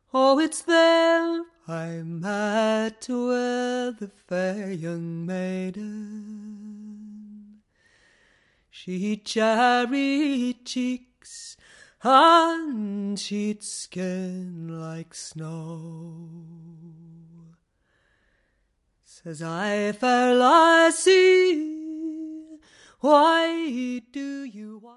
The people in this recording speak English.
Oh, it's there I met with the fair young maiden. She'd cherry cheeks and she'd skin like snow. Says I, fair lassie, why do you